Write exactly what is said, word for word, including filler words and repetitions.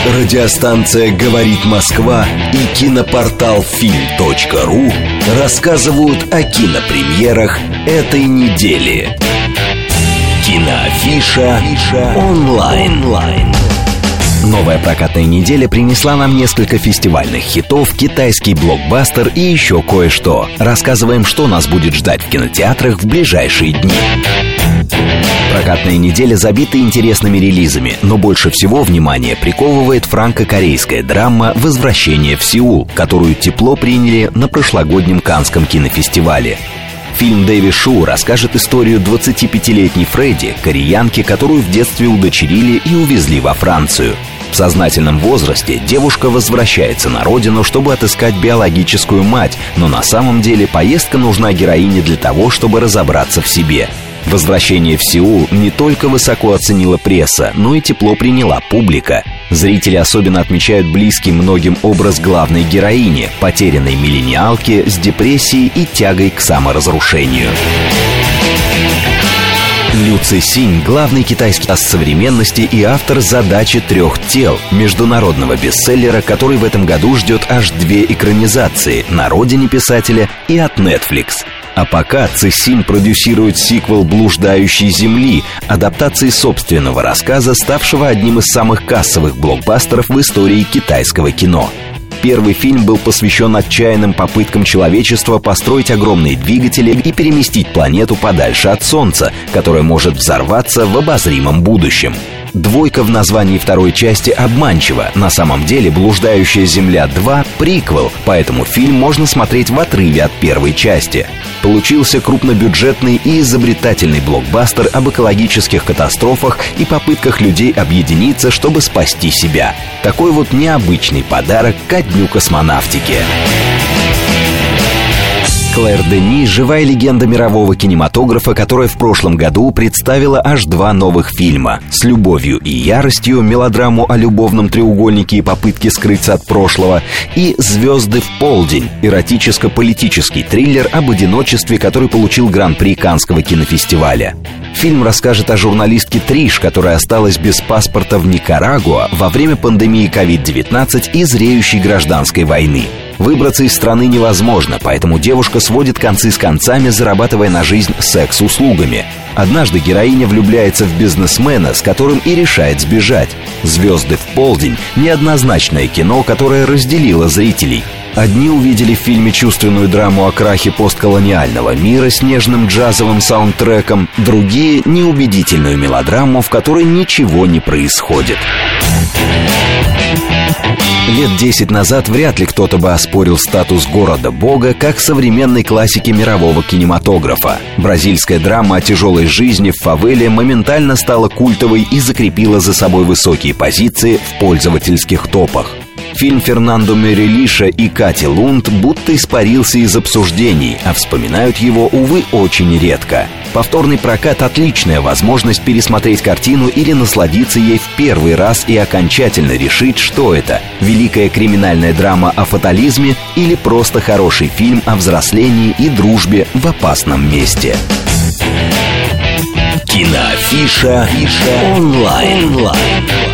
Радиостанция «Говорит Москва» и кинопортал фильм точка ру рассказывают о кинопремьерах этой недели. Киноафиша онлайн. Новая прокатная неделя принесла нам несколько фестивальных хитов, китайский блокбастер и еще кое-что. Рассказываем, что нас будет ждать в кинотеатрах в ближайшие дни. Прокатная неделя забита интересными релизами, но больше всего внимание приковывает франко-корейская драма «Возвращение в Сеул», которую тепло приняли на прошлогоднем Каннском кинофестивале. Фильм Дэви Шу расскажет историю двадцатипятилетней Фредди, кореянки, которую в детстве удочерили и увезли во Францию. В сознательном возрасте девушка возвращается на родину, чтобы отыскать биологическую мать, но на самом деле поездка нужна героине для того, чтобы разобраться в себе. «Возвращение в Сеул» не только высоко оценила пресса, но и тепло приняла публика. Зрители особенно отмечают близкий многим образ главной героини, потерянной миллениалки с депрессией и тягой к саморазрушению. Лю Цисинь – главный китайский ас современности и автор «Задачи трех тел» – международного бестселлера, который в этом году ждет аж две экранизации – на родине писателя и от Netflix. А пока Цисинь продюсирует сиквел «Блуждающей земли», адаптации собственного рассказа, ставшего одним из самых кассовых блокбастеров в истории китайского кино. Первый фильм был посвящен отчаянным попыткам человечества построить огромные двигатели и переместить планету подальше от Солнца, которое может взорваться в обозримом будущем. Двойка в названии второй части обманчива. На самом деле «Блуждающая земля два» — приквел, поэтому фильм можно смотреть в отрыве от первой части. Получился крупнобюджетный и изобретательный блокбастер об экологических катастрофах и попытках людей объединиться, чтобы спасти себя. Такой вот необычный подарок ко дню космонавтики. Клэр Дени – живая легенда мирового кинематографа, которая в прошлом году представила аж два новых фильма «С любовью и яростью», мелодраму о любовном треугольнике и попытке скрыться от прошлого, и «Звезды в полдень», эротическо-политический триллер об одиночестве, который получил гран-при Каннского кинофестиваля. Фильм расскажет о журналистке Триш, которая осталась без паспорта в Никарагуа во время пандемии ковид девятнадцать и зреющей гражданской войны. Выбраться из страны невозможно, поэтому девушка сводит концы с концами, зарабатывая на жизнь секс-услугами. Однажды героиня влюбляется в бизнесмена, с которым и решает сбежать. «Звезды в полдень» — неоднозначное кино, которое разделило зрителей. Одни увидели в фильме чувственную драму о крахе постколониального мира с нежным джазовым саундтреком, другие — неубедительную мелодраму, в которой ничего не происходит. Лет десять назад вряд ли кто-то бы оспорил статус города-бога как современной классики мирового кинематографа. Бразильская драма о тяжелой жизни в фавеле моментально стала культовой и закрепила за собой высокие позиции в пользовательских топах. Фильм Фернандо Мерилиша и Кати Лунд будто испарился из обсуждений, а вспоминают его, увы, очень редко. Повторный прокат – отличная возможность пересмотреть картину или насладиться ей в первый раз и окончательно решить, что это – великая криминальная драма о фатализме или просто хороший фильм о взрослении и дружбе в опасном месте. Киноафиша онлайн.